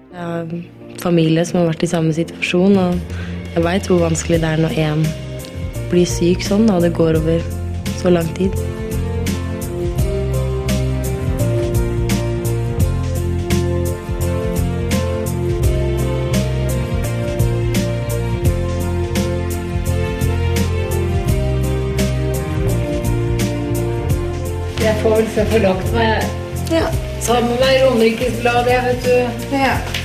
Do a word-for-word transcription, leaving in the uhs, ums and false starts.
Jeg har familie som har vært i samme situasjon, og jeg vet hvor vanskelig det er når en blir syk sånn, og det går over så lang tid. Jeg får vel se for lagt meg Ja. sammen med meg i Romerikes Blad, jeg vet du. Ja.